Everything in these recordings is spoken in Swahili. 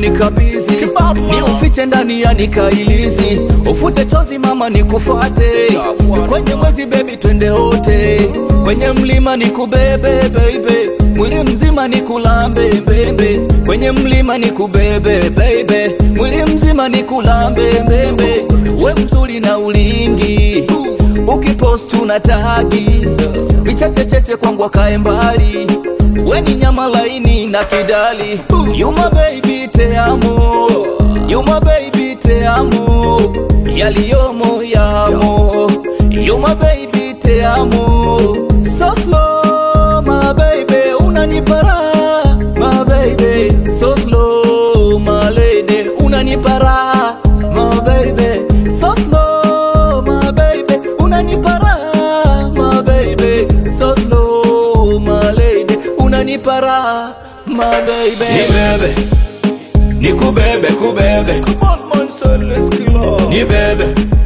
nikabizi, ni ufiche ndani ya nikailizi, ufute chozi mama nikufuate, kwenye mwezi baby twende wote, kwenye mlima nikubebe baby, mwili mzima nikulambe baby, kwenye mlima nikubebe baby, mwili mzima nikulambe baby, we mzuri na ulingi, ukipost unatagi, vichache cheche kwangu akae mbali, we ni nyama laini na kidali, you my baby te amo, you my baby te amo, yaliyomo yamo, you my baby te amo, so slow my baby, unanipara my baby, so slow my lady, unanipara my baby, so slow my baby, unanipara my baby, so slow my lady, unanipara my baby. Ni bebe, nikubebe kubebe, come on man son let's kill off. Ni bebe,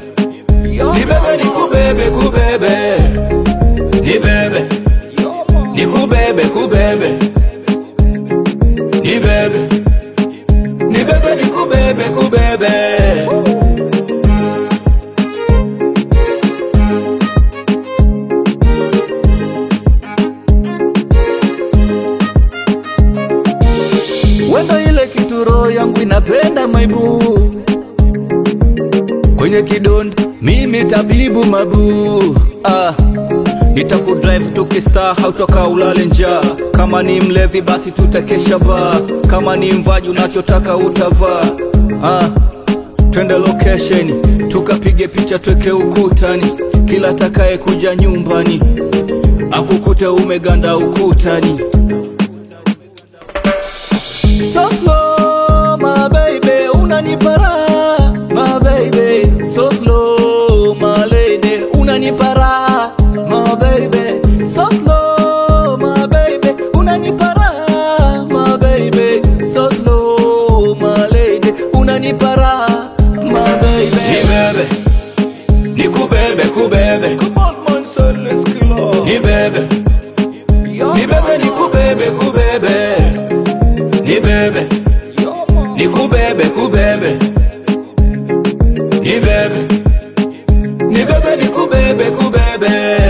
nikubebe kubebe, ni bebe, nikubebe kubebe, ni bebe, nikubebe kubebe. Wendo ile kitu roho yangu inapenda maibu, kwenye kidonda mimi tabibu mabu. Nitakudrive tukistar hautoka ulale njaa, kama ni mlevi basi tutakesha bar, kama ni mvaji unachotaka utavaa. Twende location tukapige picha tweke ukutani, kila takaye kuja nyumbani akukute umeganda ukutani. So slow my baby, unanipara my baby, so slow my lady, unanipara my baby, so slow my baby, unanipara my baby, so slow my lady, unanipara my baby. Ni bebe, nikubebe kubebe, come on man son let's kill off. Ni bebe, nikubebe kubebe, ni bebe, nikubebe kubebe, ni bebe, nikubebe kubebe.